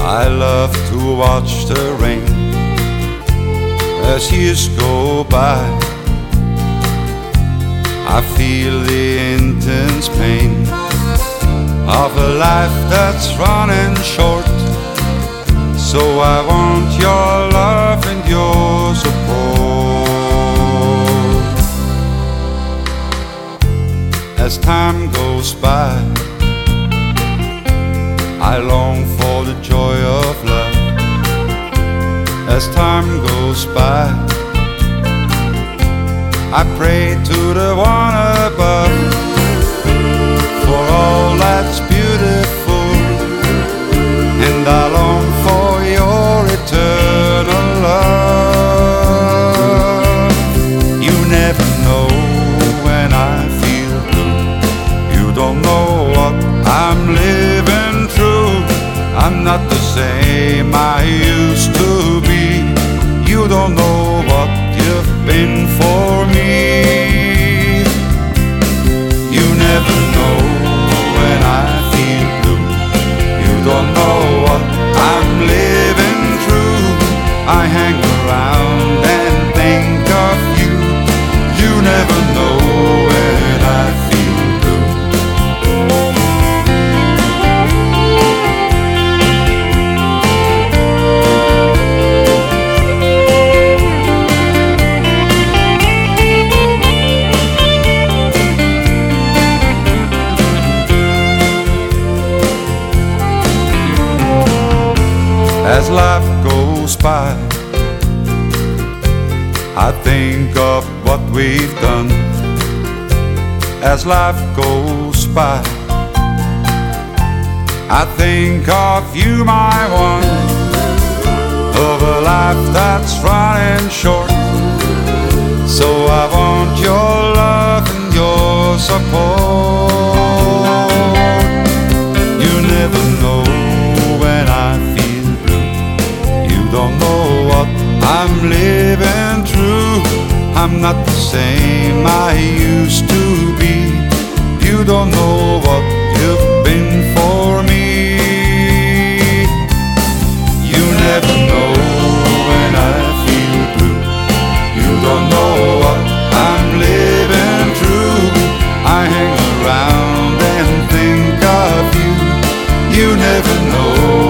I love to watch the rain as years go by. I feel the intense pain of a life that's running short. So I want your love and your support. As time goes by, I long for the joy of love. As time goes by, I pray to the one above for all that's beautiful, and I long for your eternal love. You never know when I feel blue. You don't know what I'm living through. I'm not the same I used to be. You don't know what you've been for me. You never know when I feel blue. You don't know what I'm living through. I hang around and think of you. You never know when I feel blue. As life goes by, I think of what we've done. As life goes by, I think of you, my one, of a life that's running short. So I want your love and your support. You never know when I feel blue. You don't know what I'm living through. I'm not the same I used to be. You don't know what you've been for me. You never know when I feel blue. You don't know what I'm living through. I hang around and think of you. You never know